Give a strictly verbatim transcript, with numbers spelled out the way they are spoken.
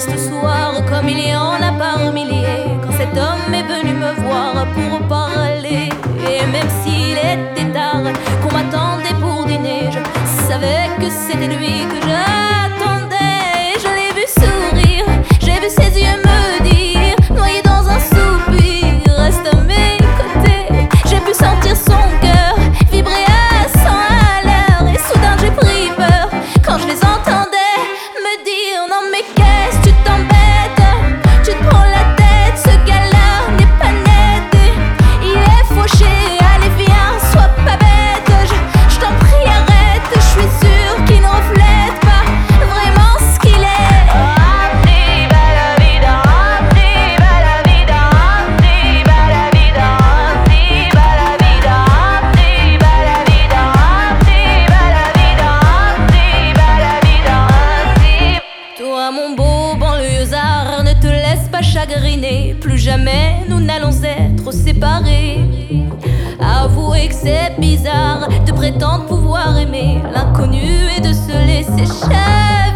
triste soir, comme il y en a par milliers, quand cet homme est venu me voir pour parler. Et même s'il était tard, qu'on m'attendait pour dîner, je savais que c'était lui que j'attendais. Je l'ai vu sourire, j'ai vu ses yeux me dire, noyé dans un soupir, reste à mes côtés. J'ai pu sentir son cœur vibrer à cent à l'heure, et soudain j'ai pris peur quand je les entendais me dire: non mais qu'est-ce que tu t'embêtes, tu te prends la tête, ce gars-là n'est pas net, il est fauché, allez viens, sois pas bête, je, je t'en prie arrête, je suis sûre qu'il ne reflète pas vraiment ce qu'il est. Toi mon beau banlieusard, ne te laisse pas chagriner, plus jamais nous n'allons être séparés. Avouez que c'est bizarre de prétendre pouvoir aimer l'inconnu et de se laisser chavirer.